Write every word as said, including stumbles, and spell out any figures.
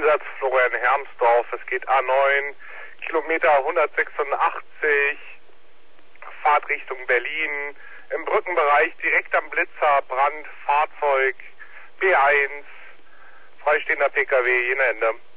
Einsatz Florian Hermsdorf. Es geht A neun, Kilometer hundertsechsundachtzig, Fahrtrichtung Berlin. Im Brückenbereich direkt am Blitzer, Brand, Fahrzeug, B eins, freistehender P K W, jener Ende.